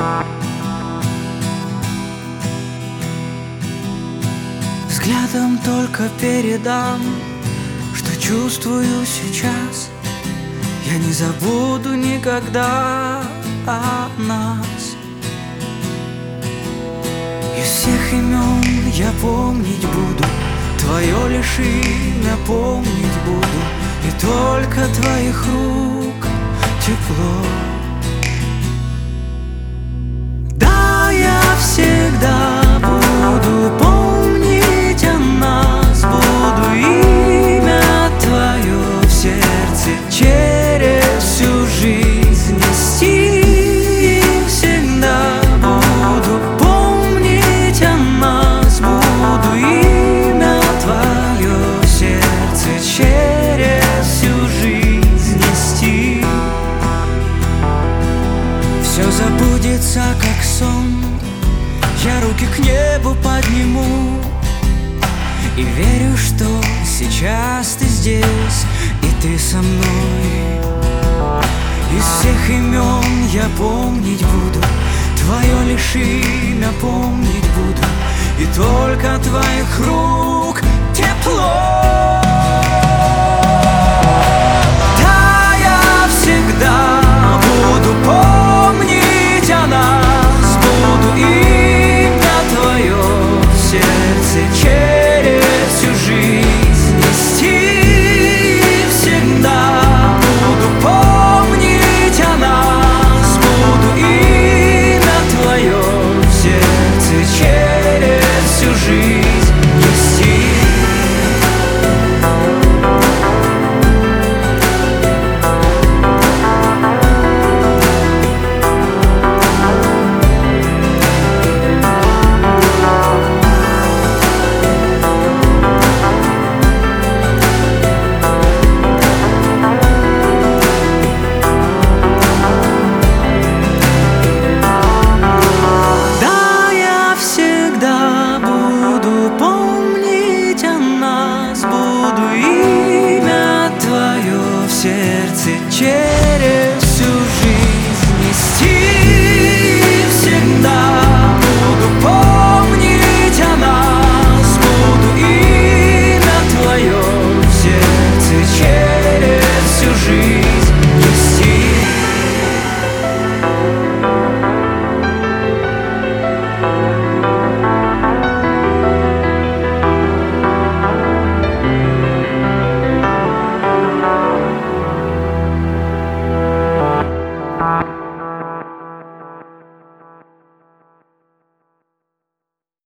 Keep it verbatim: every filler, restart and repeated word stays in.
Взглядом только передам, что чувствую сейчас. Я не забуду никогда о нас. Из всех имен я помнить буду, твое лишь имя помнить буду, и только твоих рук тепло. Да, я всегда буду помнить о нас, буду имя твое в сердце через всю жизнь нести. И всегда буду помнить о нас, буду имя твое в сердце через всю жизнь нести. Все забудется, как сон, я руки к небу подниму и верю, что сейчас ты здесь, и ты со мной. Из всех имен я помнить буду, твое лишь имя помнить буду, и только твоих рук тепло. Да, я всегда буду помнить о нас, буду имя твое в сердце через всю жизнь нести. И всегда буду помнить о нас, буду имя твое в сердце через всю жизнь нести. Сердце через